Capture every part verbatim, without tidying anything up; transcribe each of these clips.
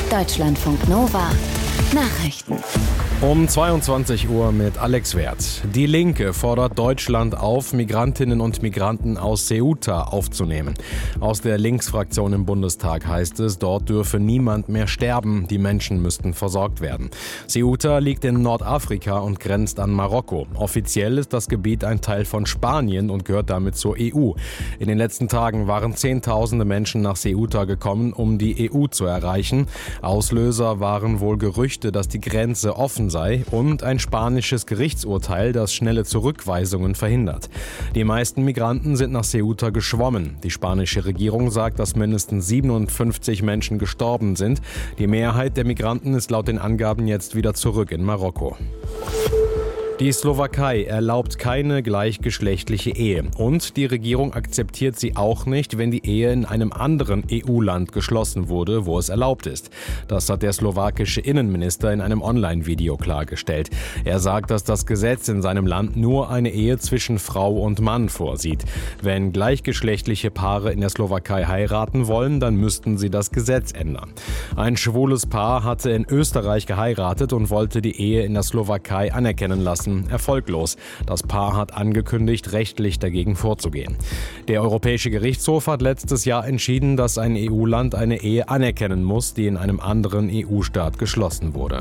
Deutschlandfunk Nova Nachrichten. Um zweiundzwanzig Uhr mit Alex Werth. Die Linke fordert Deutschland auf, Migrantinnen und Migranten aus Ceuta aufzunehmen. Aus der Linksfraktion im Bundestag heißt es, dort dürfe niemand mehr sterben, die Menschen müssten versorgt werden. Ceuta liegt in Nordafrika und grenzt an Marokko. Offiziell ist das Gebiet ein Teil von Spanien und gehört damit zur E U. In den letzten Tagen waren Zehntausende Menschen nach Ceuta gekommen, um die E U zu erreichen. Auslöser waren wohl Gerüchte, dass die Grenze offen sei und ein spanisches Gerichtsurteil, das schnelle Zurückweisungen verhindert. Die meisten Migranten sind nach Ceuta geschwommen. Die spanische Regierung sagt, dass mindestens siebenundfünfzig Menschen gestorben sind. Die Mehrheit der Migranten ist laut den Angaben jetzt wieder zurück in Marokko. Die Slowakei erlaubt keine gleichgeschlechtliche Ehe und die Regierung akzeptiert sie auch nicht, wenn die Ehe in einem anderen E U-Land geschlossen wurde, wo es erlaubt ist. Das hat der slowakische Innenminister in einem Online-Video klargestellt. Er sagt, dass das Gesetz in seinem Land nur eine Ehe zwischen Frau und Mann vorsieht. Wenn gleichgeschlechtliche Paare in der Slowakei heiraten wollen, dann müssten sie das Gesetz ändern. Ein schwules Paar hatte in Österreich geheiratet und wollte die Ehe in der Slowakei anerkennen lassen. Erfolglos. Das Paar hat angekündigt, rechtlich dagegen vorzugehen. Der Europäische Gerichtshof hat letztes Jahr entschieden, dass ein E U-Land eine Ehe anerkennen muss, die in einem anderen E U-Staat geschlossen wurde.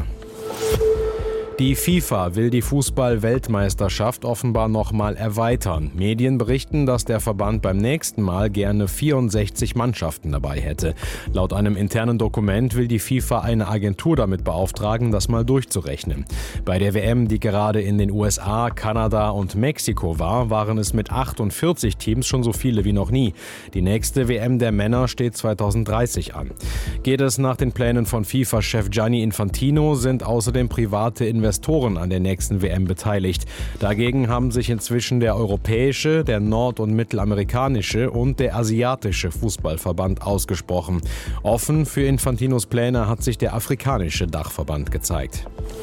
Die FIFA will die Fußball-Weltmeisterschaft offenbar nochmal erweitern. Medien berichten, dass der Verband beim nächsten Mal gerne vierundsechzig Mannschaften dabei hätte. Laut einem internen Dokument will die FIFA eine Agentur damit beauftragen, das mal durchzurechnen. Bei der W M, die gerade in den U S A, Kanada und Mexiko war, waren es mit achtundvierzig Teams schon so viele wie noch nie. Die nächste W M der Männer steht zweitausenddreißig an. Geht es nach den Plänen von FIFA-Chef Gianni Infantino, sind außerdem private Investoren Investoren an der nächsten W M beteiligt. Dagegen haben sich inzwischen der europäische, der nord- und mittelamerikanische und der asiatische Fußballverband ausgesprochen. Offen für Infantinos Pläne hat sich der afrikanische Dachverband gezeigt.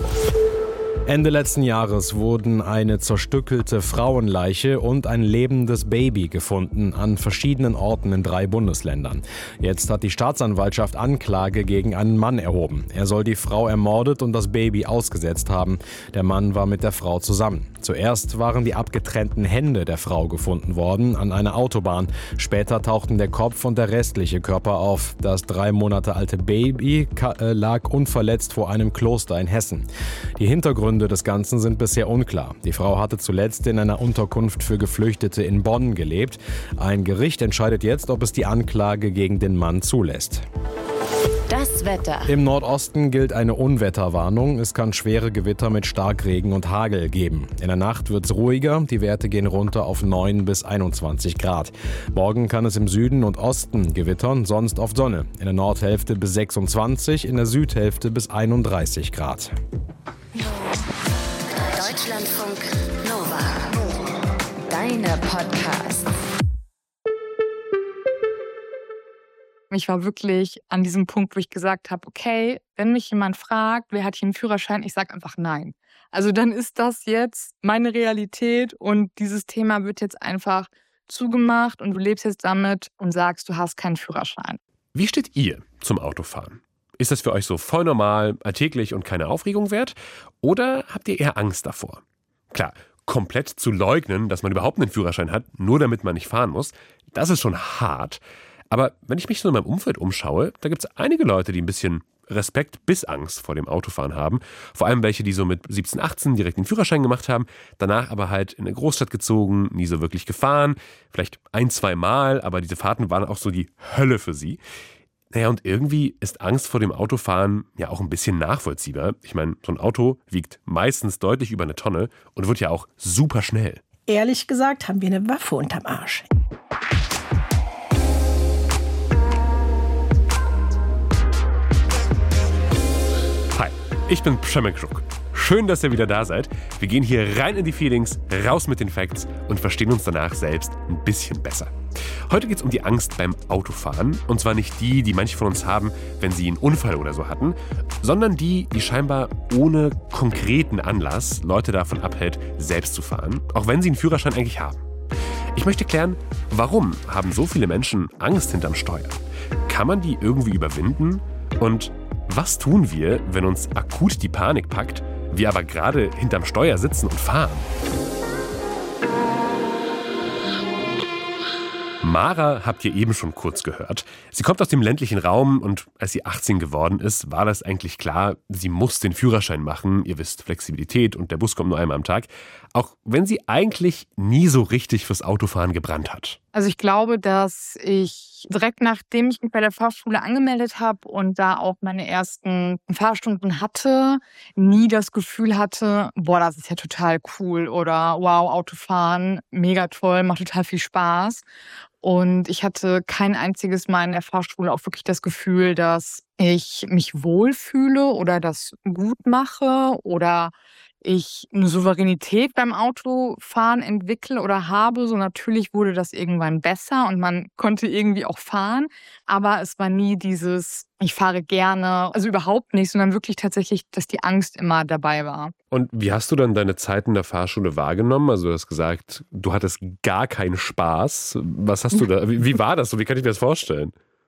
Ende letzten Jahres wurden eine zerstückelte Frauenleiche und ein lebendes Baby gefunden an verschiedenen Orten in drei Bundesländern. Jetzt hat die Staatsanwaltschaft Anklage gegen einen Mann erhoben. Er soll die Frau ermordet und das Baby ausgesetzt haben. Der Mann war mit der Frau zusammen. Zuerst waren die abgetrennten Hände der Frau gefunden worden an einer Autobahn. Später tauchten der Kopf und der restliche Körper auf. Das drei Monate alte Baby lag unverletzt vor einem Kloster in Hessen. Die Hintergründe des Ganzen sind bisher unklar. Die Frau hatte zuletzt in einer Unterkunft für Geflüchtete in Bonn gelebt. Ein Gericht entscheidet jetzt, ob es die Anklage gegen den Mann zulässt. Das Wetter. Im Nordosten gilt eine Unwetterwarnung. Es kann schwere Gewitter mit Starkregen und Hagel geben. In der Nacht wird es ruhiger. Die Werte gehen runter auf neun bis einundzwanzig Grad. Morgen kann es im Süden und Osten gewittern, sonst oft Sonne. In der Nordhälfte bis sechsundzwanzig, in der Südhälfte bis einunddreißig Grad. Deutschlandfunk Nova. Deine Podcasts. Ich war wirklich an diesem Punkt, wo ich gesagt habe, okay, wenn mich jemand fragt, wer hat hier einen Führerschein, ich sage einfach nein. Also dann ist das jetzt meine Realität und dieses Thema wird jetzt einfach zugemacht und du lebst jetzt damit und sagst, du hast keinen Führerschein. Wie steht ihr zum Autofahren? Ist das für euch so voll normal, alltäglich und keine Aufregung wert? Oder habt ihr eher Angst davor? Klar, komplett zu leugnen, dass man überhaupt einen Führerschein hat, nur damit man nicht fahren muss, das ist schon hart. Aber wenn ich mich so in meinem Umfeld umschaue, da gibt es einige Leute, die ein bisschen Respekt bis Angst vor dem Autofahren haben. Vor allem welche, die so mit siebzehn, achtzehn direkt den Führerschein gemacht haben, danach aber halt in eine Großstadt gezogen, nie so wirklich gefahren, vielleicht ein, zwei Mal, aber diese Fahrten waren auch so die Hölle für sie. Naja, und irgendwie ist Angst vor dem Autofahren ja auch ein bisschen nachvollziehbar. Ich meine, so ein Auto wiegt meistens deutlich über eine Tonne und wird ja auch super schnell. Ehrlich gesagt haben wir eine Waffe unterm Arsch. Hi, ich bin Przemek Żuk. Schön, dass ihr wieder da seid. Wir gehen hier rein in die Feelings, raus mit den Facts und verstehen uns danach selbst ein bisschen besser. Heute geht es um die Angst beim Autofahren. Und zwar nicht die, die manche von uns haben, wenn sie einen Unfall oder so hatten, sondern die, die scheinbar ohne konkreten Anlass Leute davon abhält, selbst zu fahren, auch wenn sie einen Führerschein eigentlich haben. Ich möchte klären, warum haben so viele Menschen Angst hinterm Steuer? Kann man die irgendwie überwinden? Und Was tun wir, wenn uns akut die Panik packt, wir aber gerade hinterm Steuer sitzen und fahren? Mara habt ihr eben schon kurz gehört. Sie kommt aus dem ländlichen Raum und als sie achtzehn geworden ist, war das eigentlich klar, sie muss den Führerschein machen. Ihr wisst, Flexibilität und der Bus kommt nur einmal am Tag. Auch wenn sie eigentlich nie so richtig fürs Autofahren gebrannt hat. Also ich glaube, dass ich direkt nachdem ich mich bei der Fahrschule angemeldet habe und da auch meine ersten Fahrstunden hatte, nie das Gefühl hatte, boah, das ist ja total cool oder wow, Autofahren, mega toll, macht total viel Spaß. Und ich hatte kein einziges Mal in der Fahrschule auch wirklich das Gefühl, dass ich mich wohlfühle oder das gut mache oder ich eine Souveränität beim Autofahren entwickle oder habe. So natürlich wurde das irgendwann besser und man konnte irgendwie auch fahren. Aber es war nie dieses, ich fahre gerne, also überhaupt nicht, sondern wirklich tatsächlich, dass die Angst immer dabei war. Und wie hast du dann deine Zeit in der Fahrschule wahrgenommen? Also du hast gesagt, du hattest gar keinen Spaß. Was hast du da, wie, wie war das so? Wie kann ich mir das vorstellen?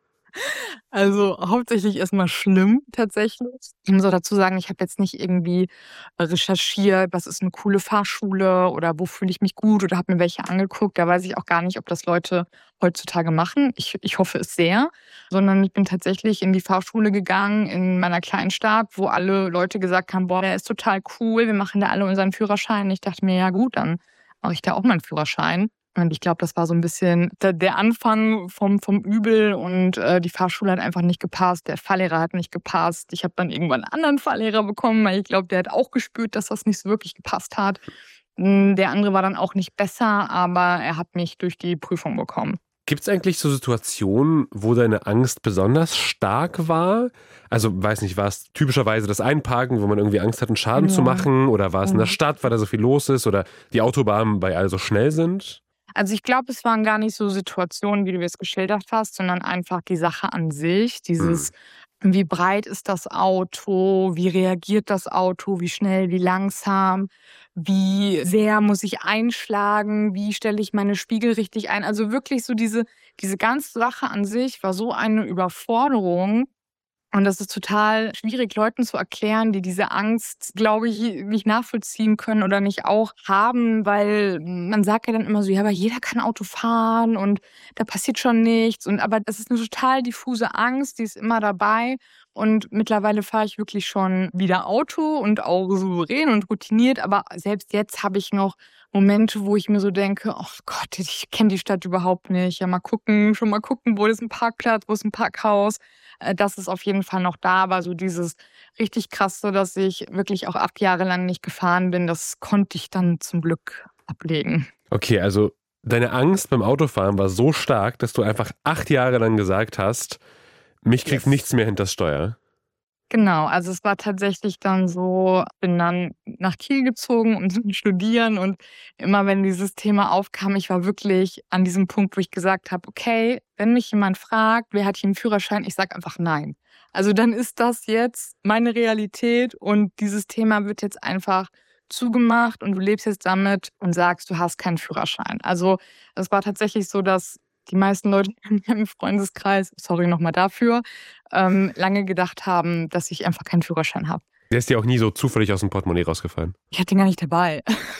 Also hauptsächlich erstmal schlimm tatsächlich. Ich muss auch dazu sagen, ich habe jetzt nicht irgendwie recherchiert, was ist eine coole Fahrschule oder wo fühle ich mich gut oder habe mir welche angeguckt. Da weiß ich auch gar nicht, ob das Leute heutzutage machen. Ich, ich hoffe es sehr. Sondern ich bin tatsächlich in die Fahrschule gegangen in meiner kleinen Stadt, wo alle Leute gesagt haben, boah, der ist total cool, wir machen da alle unseren Führerschein. Ich dachte mir, ja gut, dann mache ich da auch meinen Führerschein. Und ich glaube, das war so ein bisschen der Anfang vom, vom Übel und äh, die Fahrschule hat einfach nicht gepasst, der Fahrlehrer hat nicht gepasst. Ich habe dann irgendwann einen anderen Fahrlehrer bekommen, weil ich glaube, der hat auch gespürt, dass das nicht so wirklich gepasst hat. Der andere war dann auch nicht besser, aber er hat mich durch die Prüfung bekommen. Gibt es eigentlich so Situationen, wo deine Angst besonders stark war? Also, weiß nicht, war es typischerweise das Einparken, wo man irgendwie Angst hat, einen Schaden ja. zu machen? Oder war es in der Stadt, weil da so viel los ist? Oder die Autobahnen, weil alle so schnell sind? Also ich glaube, es waren gar nicht so Situationen, wie du es geschildert hast, sondern einfach die Sache an sich. Dieses, mhm. wie breit ist das Auto, wie reagiert das Auto, wie schnell, wie langsam, wie sehr muss ich einschlagen, wie stelle ich meine Spiegel richtig ein. Also wirklich so diese, diese ganze Sache an sich war so eine Überforderung. Und das ist total schwierig, Leuten zu erklären, die diese Angst, glaube ich, nicht nachvollziehen können oder nicht auch haben, weil man sagt ja dann immer so, ja, aber jeder kann Auto fahren und da passiert schon nichts. Und aber das ist eine total diffuse Angst, die ist immer dabei. Und mittlerweile fahre ich wirklich schon wieder Auto und auch souverän und routiniert. Aber selbst jetzt habe ich noch Momente, wo ich mir so denke, oh Gott, ich kenne die Stadt überhaupt nicht. Ja, mal gucken, schon mal gucken, wo ist ein Parkplatz, wo ist ein Parkhaus. Das ist auf jeden Fall noch da. Aber so dieses richtig Krasse, dass ich wirklich auch acht Jahre lang nicht gefahren bin, das konnte ich dann zum Glück ablegen. Okay, also deine Angst beim Autofahren war so stark, dass du einfach acht Jahre lang gesagt hast, mich kriegt yes. nichts mehr hinters Steuer. Genau, also es war tatsächlich dann so, bin dann nach Kiel gezogen, um zu studieren und immer wenn dieses Thema aufkam, ich war wirklich an diesem Punkt, wo ich gesagt habe, okay, wenn mich jemand fragt, wer hat hier einen Führerschein, ich sage einfach nein. Also dann ist das jetzt meine Realität und dieses Thema wird jetzt einfach zugemacht und du lebst jetzt damit und sagst, du hast keinen Führerschein. Also es war tatsächlich so, dass die meisten Leute in meinem Freundeskreis, sorry nochmal dafür, ähm, lange gedacht haben, dass ich einfach keinen Führerschein habe. Der ist dir auch nie so zufällig aus dem Portemonnaie rausgefallen? Ich hatte ihn gar nicht dabei.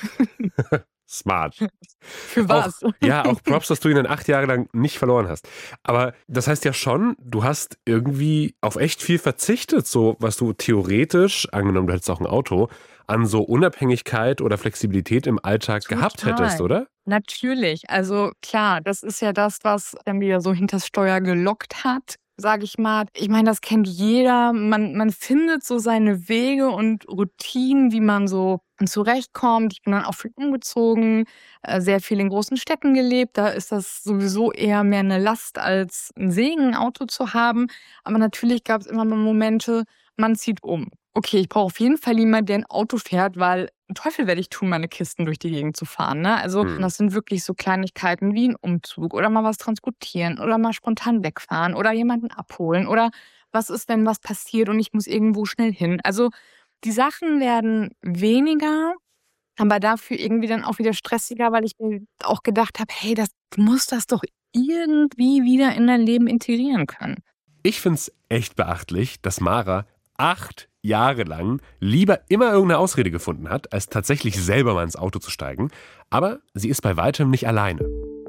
Smart. Für was? Auch, ja, auch Props, dass du ihn dann acht Jahre lang nicht verloren hast. Aber das heißt ja schon, du hast irgendwie auf echt viel verzichtet, so was du theoretisch, angenommen du hättest auch ein Auto, an so Unabhängigkeit oder Flexibilität im Alltag Total. gehabt hättest, oder? Natürlich. Also klar, das ist ja das, was dann wieder so hinters Steuer gelockt hat, sage ich mal. Ich meine, das kennt jeder. Man, man findet so seine Wege und Routinen, wie man so zurechtkommt. Ich bin dann auch viel umgezogen, sehr viel in großen Städten gelebt. Da ist das sowieso eher mehr eine Last als ein Segen, ein Auto zu haben. Aber natürlich gab es immer mal Momente, man zieht um. Okay, ich brauche auf jeden Fall jemanden, der ein Auto fährt, weil Teufel werde ich tun, meine Kisten durch die Gegend zu fahren. Ne? Also hm. das sind wirklich so Kleinigkeiten wie ein Umzug oder mal was transportieren oder mal spontan wegfahren oder jemanden abholen oder was ist, wenn was passiert und ich muss irgendwo schnell hin. Also die Sachen werden weniger, aber dafür irgendwie dann auch wieder stressiger, weil ich mir auch gedacht habe, hey, das, du musst das doch irgendwie wieder in dein Leben integrieren können. Ich finde es echt beachtlich, dass Mara acht Jahre lang lieber immer irgendeine Ausrede gefunden hat, als tatsächlich selber mal ins Auto zu steigen. Aber sie ist bei weitem nicht alleine.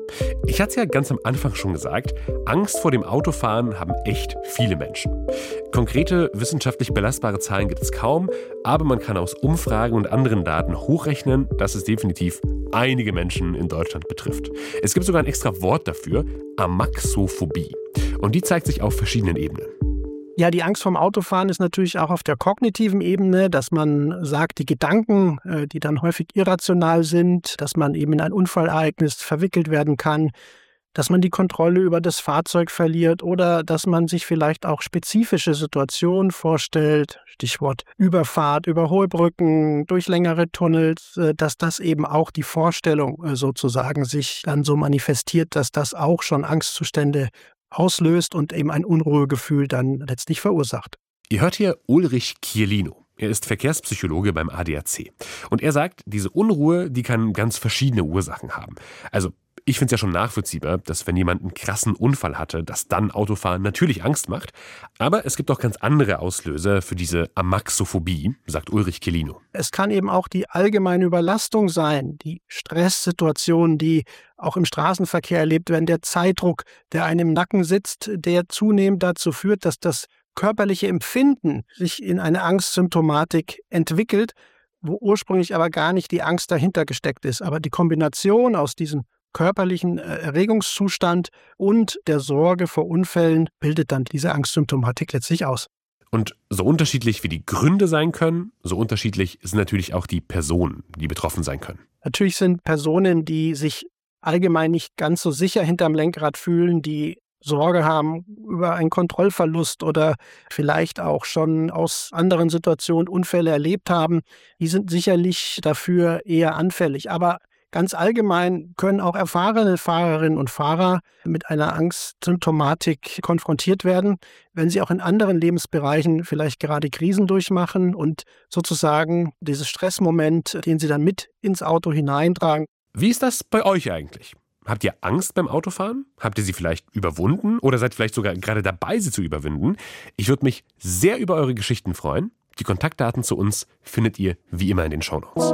Ich hatte es ja ganz am Anfang schon gesagt, Angst vor dem Autofahren haben echt viele Menschen. Konkrete, wissenschaftlich belastbare Zahlen gibt es kaum, aber man kann aus Umfragen und anderen Daten hochrechnen, dass es definitiv einige Menschen in Deutschland betrifft. Es gibt sogar ein extra Wort dafür, Amaxophobie. Und die zeigt sich auf verschiedenen Ebenen. Ja, die Angst vorm Autofahren ist natürlich auch auf der kognitiven Ebene, dass man sagt, die Gedanken, die dann häufig irrational sind, dass man eben in ein Unfallereignis verwickelt werden kann, dass man die Kontrolle über das Fahrzeug verliert oder dass man sich vielleicht auch spezifische Situationen vorstellt, Stichwort Überfahrt, über hohe Brücken, durch längere Tunnels, dass das eben auch die Vorstellung sozusagen sich dann so manifestiert, dass das auch schon Angstzustände auslöst und eben ein Unruhegefühl dann letztlich verursacht. Ihr hört hier Ulrich Kierlino. Er ist Verkehrspsychologe beim A D A C. Und er sagt, diese Unruhe, die kann ganz verschiedene Ursachen haben. Also ich finde es ja schon nachvollziehbar, dass wenn jemand einen krassen Unfall hatte, dass dann Autofahren natürlich Angst macht. Aber es gibt auch ganz andere Auslöser für diese Amaxophobie, sagt Ulrich Kierlino. Es kann eben auch die allgemeine Überlastung sein, die Stresssituationen, die auch im Straßenverkehr erlebt werden, der Zeitdruck, der einem im Nacken sitzt, der zunehmend dazu führt, dass das körperliche Empfinden sich in eine Angstsymptomatik entwickelt, wo ursprünglich aber gar nicht die Angst dahinter gesteckt ist. Aber die Kombination aus diesem körperlichen Erregungszustand und der Sorge vor Unfällen bildet dann diese Angstsymptomatik letztlich aus. Und so unterschiedlich wie die Gründe sein können, so unterschiedlich sind natürlich auch die Personen, die betroffen sein können. Natürlich sind Personen, die sich allgemein nicht ganz so sicher hinterm Lenkrad fühlen, die Sorge haben über einen Kontrollverlust oder vielleicht auch schon aus anderen Situationen Unfälle erlebt haben, die sind sicherlich dafür eher anfällig. Aber ganz allgemein können auch erfahrene Fahrerinnen und Fahrer mit einer Angstsymptomatik konfrontiert werden, wenn sie auch in anderen Lebensbereichen vielleicht gerade Krisen durchmachen und sozusagen dieses Stressmoment, den sie dann mit ins Auto hineintragen. Wie ist das bei euch eigentlich? Habt ihr Angst beim Autofahren? Habt ihr sie vielleicht überwunden oder seid vielleicht sogar gerade dabei, sie zu überwinden? Ich würde mich sehr über eure Geschichten freuen. Die Kontaktdaten zu uns findet ihr wie immer in den Shownotes.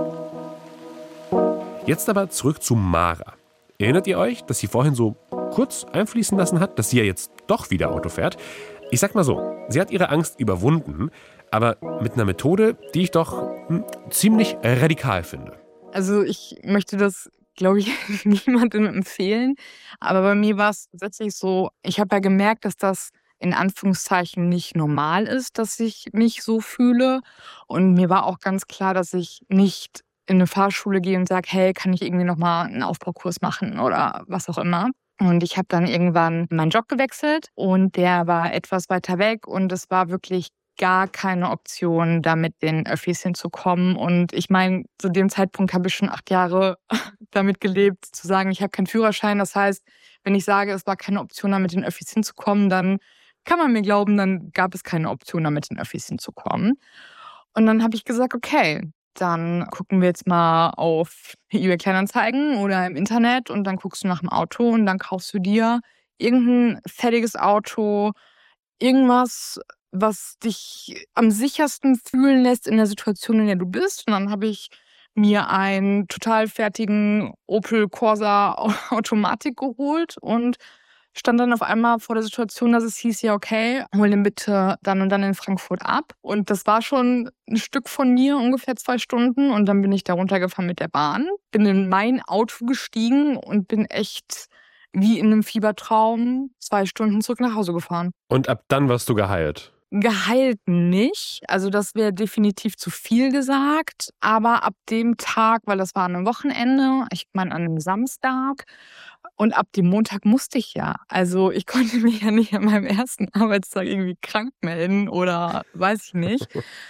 Jetzt aber zurück zu Mara. Erinnert ihr euch, dass sie vorhin so kurz einfließen lassen hat, dass sie ja jetzt doch wieder Auto fährt? Ich sag mal so, sie hat ihre Angst überwunden, aber mit einer Methode, die ich doch hm, ziemlich radikal finde. Also ich möchte das, glaube ich, niemandem empfehlen. Aber bei mir war es tatsächlich so, ich habe ja gemerkt, dass das in Anführungszeichen nicht normal ist, dass ich mich so fühle. Und mir war auch ganz klar, dass ich nicht in eine Fahrschule gehe und sage, hey, kann ich irgendwie nochmal einen Aufbaukurs machen oder was auch immer. Und ich habe dann irgendwann meinen Job gewechselt und der war etwas weiter weg und es war wirklich gar keine Option, da mit den Öffis hinzukommen. Und ich meine, zu dem Zeitpunkt habe ich schon acht Jahre damit gelebt, zu sagen, ich habe keinen Führerschein. Das heißt, wenn ich sage, es war keine Option, da mit den Öffis hinzukommen, dann kann man mir glauben, dann gab es keine Option, da mit den Öffis hinzukommen. Und dann habe ich gesagt, okay, dann gucken wir jetzt mal auf eBay Kleinanzeigen oder im Internet und dann guckst du nach dem Auto und dann kaufst du dir irgendein fertiges Auto, irgendwas, was dich am sichersten fühlen lässt in der Situation, in der du bist. Und dann habe ich mir einen total fertigen Opel Corsa Automatik geholt und stand dann auf einmal vor der Situation, dass es hieß, ja okay, hol den bitte dann und dann in Frankfurt ab. Und das war schon ein Stück von mir, ungefähr zwei Stunden. Und dann bin ich da runtergefahren mit der Bahn, bin in mein Auto gestiegen und bin echt wie in einem Fiebertraum zwei Stunden zurück nach Hause gefahren. Und ab dann warst du geheilt? Geheilt nicht, also das wäre definitiv zu viel gesagt, aber ab dem Tag, weil das war an einem Wochenende, ich meine an einem Samstag und ab dem Montag musste ich ja, also ich konnte mich ja nicht an meinem ersten Arbeitstag irgendwie krank melden oder weiß ich nicht.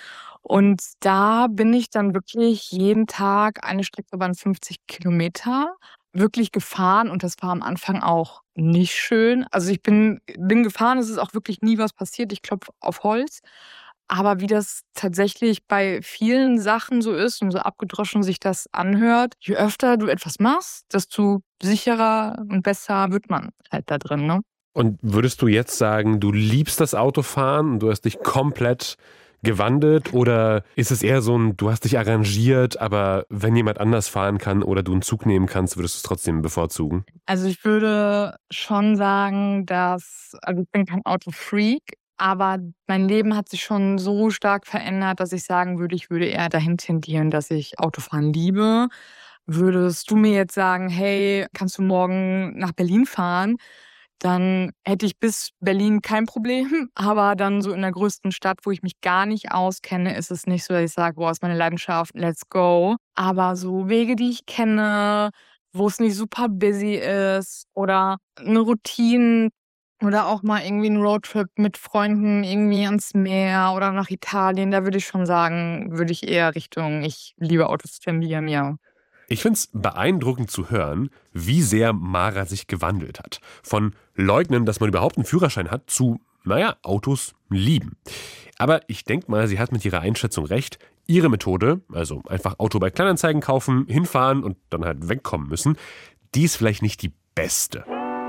Und da bin ich dann wirklich jeden Tag, eine Strecke waren fünfzig Kilometer, wirklich gefahren und das war am Anfang auch nicht schön. Also ich bin, bin gefahren, es ist auch wirklich nie was passiert, ich klopfe auf Holz. Aber wie das tatsächlich bei vielen Sachen so ist und so abgedroschen sich das anhört, je öfter du etwas machst, desto sicherer und besser wird man halt da drin, ne? Und würdest du jetzt sagen, du liebst das Autofahren und du hast dich komplett gewandelt oder ist es eher so ein, du hast dich arrangiert, aber wenn jemand anders fahren kann oder du einen Zug nehmen kannst, würdest du es trotzdem bevorzugen? Also ich würde schon sagen, dass, also ich bin kein Autofreak, aber mein Leben hat sich schon so stark verändert, dass ich sagen würde, ich würde eher dahin tendieren, dass ich Autofahren liebe. Würdest du mir jetzt sagen, hey, kannst du morgen nach Berlin fahren? Dann hätte ich bis Berlin kein Problem. Aber dann so in der größten Stadt, wo ich mich gar nicht auskenne, ist es nicht so, dass ich sage, boah, ist meine Leidenschaft, let's go. Aber so Wege, die ich kenne, wo es nicht super busy ist oder eine Routine oder auch mal irgendwie ein Roadtrip mit Freunden irgendwie ans Meer oder nach Italien, da würde ich schon sagen, würde ich eher Richtung, ich liebe Autos tendieren, ja. Ich finde es beeindruckend zu hören, wie sehr Mara sich gewandelt hat. Von leugnen, dass man überhaupt einen Führerschein hat, zu, naja, Autos lieben. Aber ich denke mal, sie hat mit ihrer Einschätzung recht. Ihre Methode, also einfach Auto bei Kleinanzeigen kaufen, hinfahren und dann halt wegkommen müssen, die ist vielleicht nicht die beste.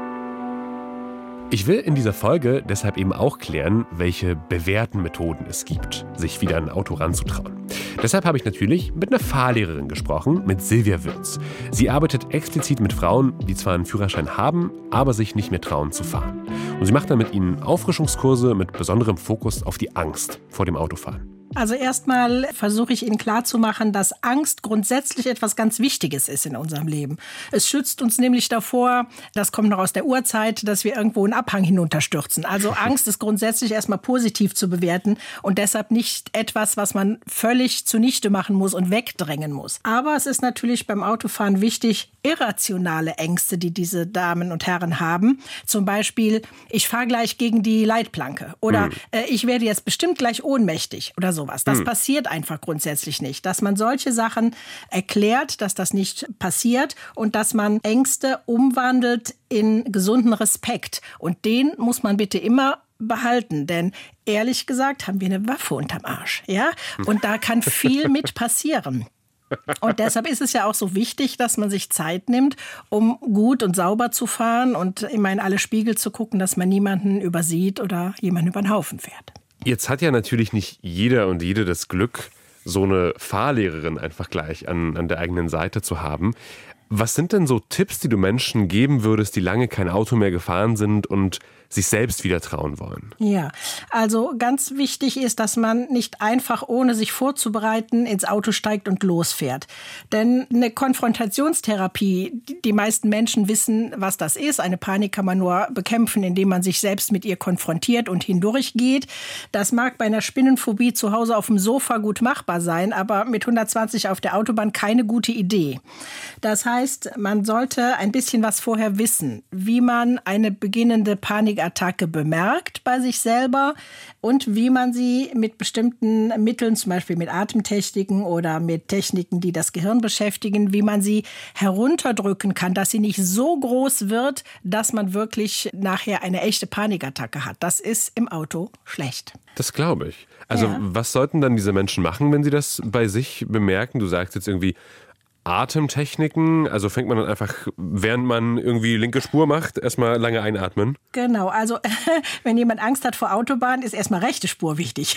Ich will in dieser Folge deshalb eben auch klären, welche bewährten Methoden es gibt, sich wieder an ein Auto ranzutrauen. Deshalb habe ich natürlich mit einer Fahrlehrerin gesprochen, mit Silvia Würz. Sie arbeitet explizit mit Frauen, die zwar einen Führerschein haben, aber sich nicht mehr trauen zu fahren. Und sie macht dann mit ihnen Auffrischungskurse mit besonderem Fokus auf die Angst vor dem Autofahren. Also erstmal versuche ich Ihnen klarzumachen, dass Angst grundsätzlich etwas ganz Wichtiges ist in unserem Leben. Es schützt uns nämlich davor, das kommt noch aus der Urzeit, dass wir irgendwo einen Abhang hinunterstürzen. Also Angst ist grundsätzlich erstmal positiv zu bewerten und deshalb nicht etwas, was man völlig zunichte machen muss und wegdrängen muss. Aber es ist natürlich beim Autofahren wichtig, irrationale Ängste, die diese Damen und Herren haben. Zum Beispiel, ich fahre gleich gegen die Leitplanke oder hm. äh, ich werde jetzt bestimmt gleich ohnmächtig oder so. Das hm. passiert einfach grundsätzlich nicht. Dass man solche Sachen erklärt, dass das nicht passiert und dass man Ängste umwandelt in gesunden Respekt. Und den muss man bitte immer behalten, denn ehrlich gesagt haben wir eine Waffe unterm Arsch. Ja? Und da kann viel mit passieren. Und deshalb ist es ja auch so wichtig, dass man sich Zeit nimmt, um gut und sauber zu fahren und immer in alle Spiegel zu gucken, dass man niemanden übersieht oder jemanden über den Haufen fährt. Jetzt hat ja natürlich nicht jeder und jede das Glück, so eine Fahrlehrerin einfach gleich an, an der eigenen Seite zu haben. Was sind denn so Tipps, die du Menschen geben würdest, die lange kein Auto mehr gefahren sind und sich selbst wieder trauen wollen? Ja, also ganz wichtig ist, dass man nicht einfach, ohne sich vorzubereiten, ins Auto steigt und losfährt. Denn eine Konfrontationstherapie, die meisten Menschen wissen, was das ist. Eine Panik kann man nur bekämpfen, indem man sich selbst mit ihr konfrontiert und hindurchgeht. Das mag bei einer Spinnenphobie zu Hause auf dem Sofa gut machbar sein, aber mit hundertzwanzig auf der Autobahn keine gute Idee. Das heißt, man sollte ein bisschen was vorher wissen, wie man eine beginnende Panikattacke bemerkt bei sich selber und wie man sie mit bestimmten Mitteln, zum Beispiel mit Atemtechniken oder mit Techniken, die das Gehirn beschäftigen, wie man sie herunterdrücken kann, dass sie nicht so groß wird, dass man wirklich nachher eine echte Panikattacke hat. Das ist im Auto schlecht. Das glaube ich. Also ja. Was sollten dann diese Menschen machen, wenn sie das bei sich bemerken? Du sagst jetzt irgendwie Atemtechniken, also fängt man dann einfach, während man irgendwie linke Spur macht, erstmal lange einatmen? Genau, also wenn jemand Angst hat vor Autobahn, ist erstmal rechte Spur wichtig.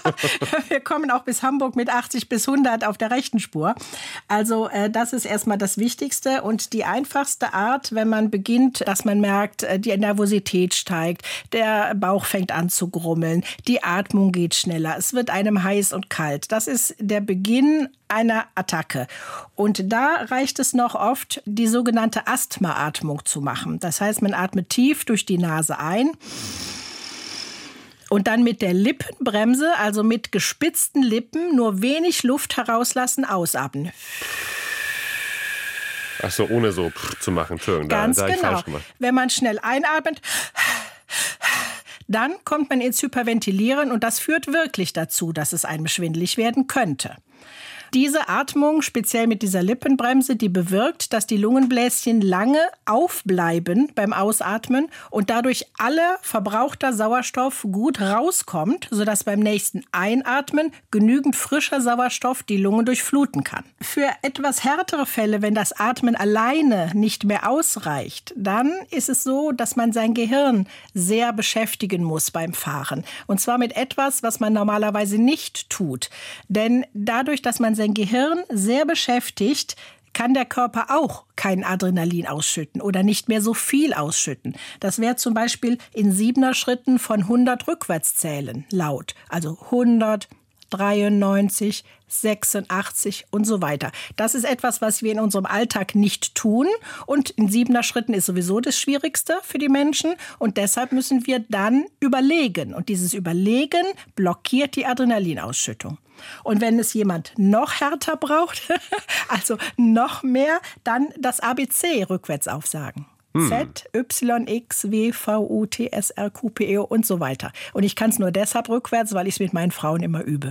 Wir kommen auch bis Hamburg mit achtzig bis hundert auf der rechten Spur. Also das ist erstmal das Wichtigste und die einfachste Art, wenn man beginnt, dass man merkt, die Nervosität steigt, der Bauch fängt an zu grummeln, die Atmung geht schneller, es wird einem heiß und kalt. Das ist der Beginn einer Attacke. Und da reicht es noch oft, die sogenannte Asthmaatmung zu machen. Das heißt, man atmet tief durch die Nase ein und dann mit der Lippenbremse, also mit gespitzten Lippen, nur wenig Luft herauslassen, ausatmen. Ach so, ohne so zu machen. Entschuldigung, Ganz da, da genau. ich falsch gemacht. Wenn man schnell einatmet, dann kommt man ins Hyperventilieren und das führt wirklich dazu, dass es einem schwindelig werden könnte. Diese Atmung, speziell mit dieser Lippenbremse, die bewirkt, dass die Lungenbläschen lange aufbleiben beim Ausatmen und dadurch aller verbrauchter Sauerstoff gut rauskommt, sodass beim nächsten Einatmen genügend frischer Sauerstoff die Lungen durchfluten kann. Für etwas härtere Fälle, wenn das Atmen alleine nicht mehr ausreicht, dann ist es so, dass man sein Gehirn sehr beschäftigen muss beim Fahren. Und zwar mit etwas, was man normalerweise nicht tut. Denn dadurch, dass man sein Gehirn sehr beschäftigt, kann der Körper auch kein Adrenalin ausschütten oder nicht mehr so viel ausschütten. Das wäre zum Beispiel in siebener Schritten von hundert rückwärts zählen laut. Also hundert, dreiundneunzig, sechsundachtzig und so weiter. Das ist etwas, was wir in unserem Alltag nicht tun. Und in siebener Schritten ist sowieso das Schwierigste für die Menschen. Und deshalb müssen wir dann überlegen. Und dieses Überlegen blockiert die Adrenalinausschüttung. Und wenn es jemand noch härter braucht, also noch mehr, dann das A B C rückwärts aufsagen. Z, Y, X, W, V, U, T, S, R, Q, P, E und so weiter. Und ich kann es nur deshalb rückwärts, weil ich es mit meinen Frauen immer übe.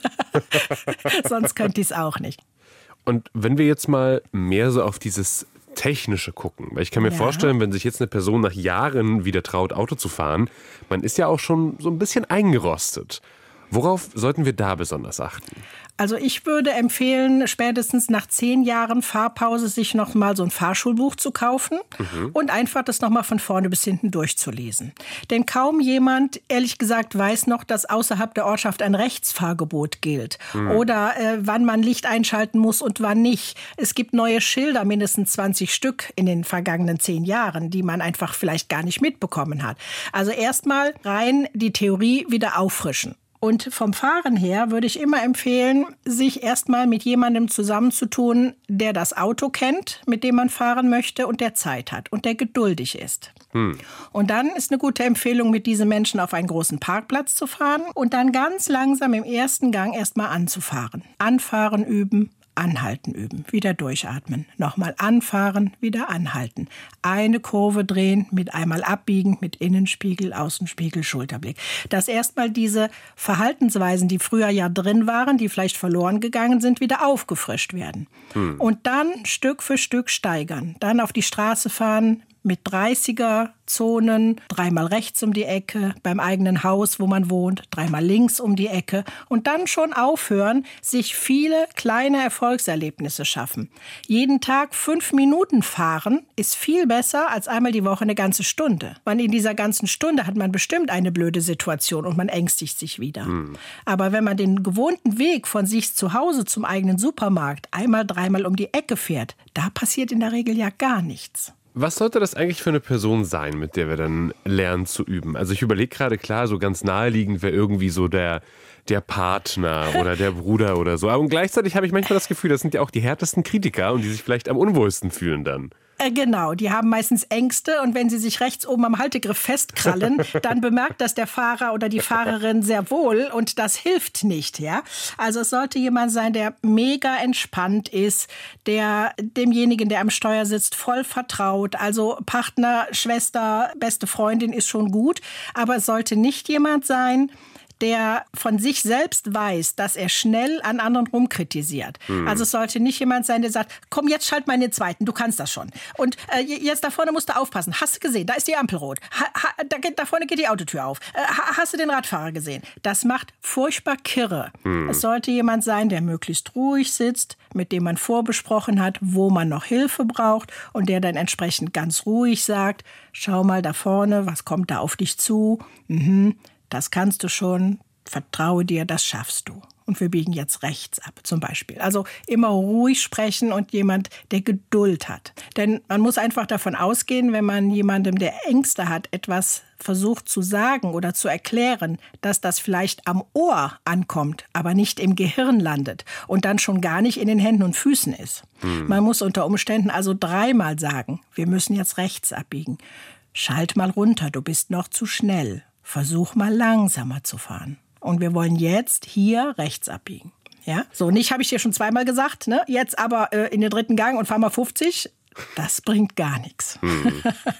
Sonst könnte ich es auch nicht. Und wenn wir jetzt mal mehr so auf dieses Technische gucken, weil ich kann mir ja. vorstellen, wenn sich jetzt eine Person nach Jahren wieder traut, Auto zu fahren, man ist ja auch schon so ein bisschen eingerostet. Worauf sollten wir da besonders achten? Also ich würde empfehlen, spätestens nach zehn Jahren Fahrpause sich noch mal so ein Fahrschulbuch zu kaufen mhm. und einfach das noch mal von vorne bis hinten durchzulesen. Denn kaum jemand, ehrlich gesagt, weiß noch, dass außerhalb der Ortschaft ein Rechtsfahrgebot gilt mhm. oder äh, wann man Licht einschalten muss und wann nicht. Es gibt neue Schilder, mindestens zwanzig Stück in den vergangenen zehn Jahren, die man einfach vielleicht gar nicht mitbekommen hat. Also erstmal rein die Theorie wieder auffrischen. Und vom Fahren her würde ich immer empfehlen, sich erstmal mit jemandem zusammenzutun, der das Auto kennt, mit dem man fahren möchte und der Zeit hat und der geduldig ist. Hm. Und dann ist eine gute Empfehlung, mit diesen Menschen auf einen großen Parkplatz zu fahren und dann ganz langsam im ersten Gang erstmal anzufahren. Anfahren üben. Anhalten üben, wieder durchatmen, nochmal anfahren, wieder anhalten. Eine Kurve drehen, mit einmal abbiegen, mit Innenspiegel, Außenspiegel, Schulterblick. Dass erstmal diese Verhaltensweisen, die früher ja drin waren, die vielleicht verloren gegangen sind, wieder aufgefrischt werden. Hm. Und dann Stück für Stück steigern. Dann auf die Straße fahren, mit dreißiger-Zonen, dreimal rechts um die Ecke, beim eigenen Haus, wo man wohnt, dreimal links um die Ecke und dann schon aufhören, sich viele kleine Erfolgserlebnisse schaffen. Jeden Tag fünf Minuten fahren ist viel besser als einmal die Woche eine ganze Stunde. Weil in dieser ganzen Stunde hat man bestimmt eine blöde Situation und man ängstigt sich wieder. Hm. Aber wenn man den gewohnten Weg von sich zu Hause zum eigenen Supermarkt einmal, dreimal um die Ecke fährt, da passiert in der Regel ja gar nichts. Was sollte das eigentlich für eine Person sein, mit der wir dann lernen zu üben? Also ich überlege gerade, klar, so ganz naheliegend wäre irgendwie so der, der Partner oder der Bruder oder so. Aber gleichzeitig habe ich manchmal das Gefühl, das sind ja auch die härtesten Kritiker und die sich vielleicht am unwohlsten fühlen dann. Genau, die haben meistens Ängste und wenn sie sich rechts oben am Haltegriff festkrallen, dann bemerkt das der Fahrer oder die Fahrerin sehr wohl und das hilft nicht, ja. Also es sollte jemand sein, der mega entspannt ist, der demjenigen, der am Steuer sitzt, voll vertraut. Also Partner, Schwester, beste Freundin ist schon gut, aber es sollte nicht jemand sein, der von sich selbst weiß, dass er schnell an anderen rumkritisiert. Hm. Also es sollte nicht jemand sein, der sagt, komm, jetzt schalt mal in den zweiten, du kannst das schon. Und äh, jetzt da vorne musst du aufpassen. Hast du gesehen, da ist die Ampel rot. Ha, ha, da, da vorne geht die Autotür auf. Äh, hast du den Radfahrer gesehen? Das macht furchtbar kirre. Hm. Es sollte jemand sein, der möglichst ruhig sitzt, mit dem man vorbesprochen hat, wo man noch Hilfe braucht und der dann entsprechend ganz ruhig sagt, schau mal da vorne, was kommt da auf dich zu? Mhm. Das kannst du schon, vertraue dir, das schaffst du. Und wir biegen jetzt rechts ab, zum Beispiel. Also immer ruhig sprechen und jemand, der Geduld hat. Denn man muss einfach davon ausgehen, wenn man jemandem, der Ängste hat, etwas versucht zu sagen oder zu erklären, dass das vielleicht am Ohr ankommt, aber nicht im Gehirn landet und dann schon gar nicht in den Händen und Füßen ist. Hm. Man muss unter Umständen also dreimal sagen, wir müssen jetzt rechts abbiegen. Schalt mal runter, du bist noch zu schnell. Versuch mal langsamer zu fahren. Und wir wollen jetzt hier rechts abbiegen. Ja? So, nicht habe ich dir schon zweimal gesagt, ne? Jetzt aber äh, in den dritten Gang und fahr mal fünfzig. Das bringt gar nichts. Hm.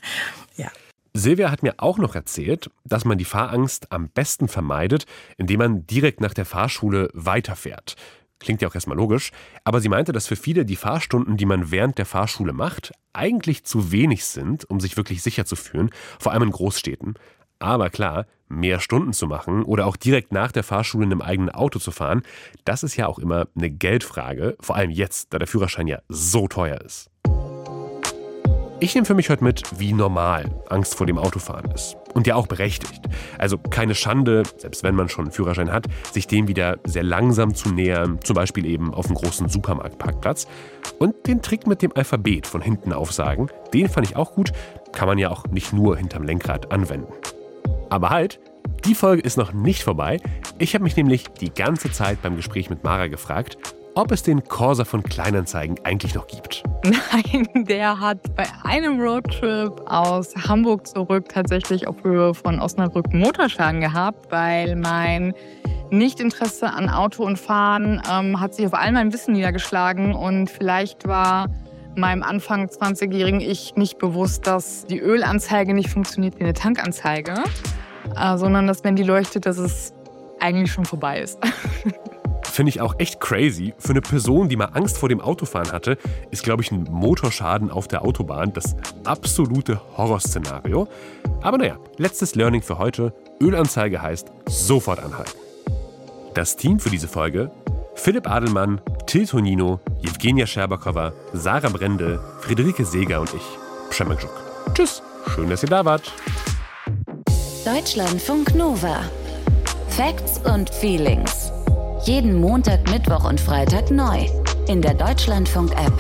Ja. Silvia hat mir auch noch erzählt, dass man die Fahrangst am besten vermeidet, indem man direkt nach der Fahrschule weiterfährt. Klingt ja auch erstmal logisch. Aber sie meinte, dass für viele die Fahrstunden, die man während der Fahrschule macht, eigentlich zu wenig sind, um sich wirklich sicher zu fühlen, vor allem in Großstädten. Aber klar, mehr Stunden zu machen oder auch direkt nach der Fahrschule in einem eigenen Auto zu fahren, das ist ja auch immer eine Geldfrage, vor allem jetzt, da der Führerschein ja so teuer ist. Ich nehme für mich heute mit, wie normal Angst vor dem Autofahren ist. Und ja auch berechtigt. Also keine Schande, selbst wenn man schon einen Führerschein hat, sich dem wieder sehr langsam zu nähern, zum Beispiel eben auf einem großen Supermarktparkplatz. Und den Trick mit dem Alphabet von hinten aufsagen, den fand ich auch gut, kann man ja auch nicht nur hinterm Lenkrad anwenden. Aber halt, die Folge ist noch nicht vorbei. Ich habe mich nämlich die ganze Zeit beim Gespräch mit Mara gefragt, ob es den Corsa von Kleinanzeigen eigentlich noch gibt. Nein, der hat bei einem Roadtrip aus Hamburg zurück tatsächlich auf Höhe von Osnabrück Motorschaden gehabt, weil mein Nichtinteresse an Auto und Fahren ähm, hat sich auf all mein Wissen niedergeschlagen und vielleicht war meinem Anfang zwanzigjährigen Ich nicht bewusst, dass die Ölanzeige nicht funktioniert wie eine Tankanzeige, äh, sondern dass, wenn die leuchtet, dass es eigentlich schon vorbei ist. Finde ich auch echt crazy. Für eine Person, die mal Angst vor dem Autofahren hatte, ist, glaube ich, ein Motorschaden auf der Autobahn das absolute Horrorszenario. Aber naja, letztes Learning für heute. Ölanzeige heißt sofort anhalten. Das Team für diese Folge: Philipp Adelmann, Till Tonino, Jewgenia Scherbakowa, Sarah Brendel, Friederike Seeger und ich, Przemek Żuk. Tschüss, schön, dass ihr da wart. Deutschlandfunk Nova. Facts und Feelings. Jeden Montag, Mittwoch und Freitag neu. In der Deutschlandfunk-App.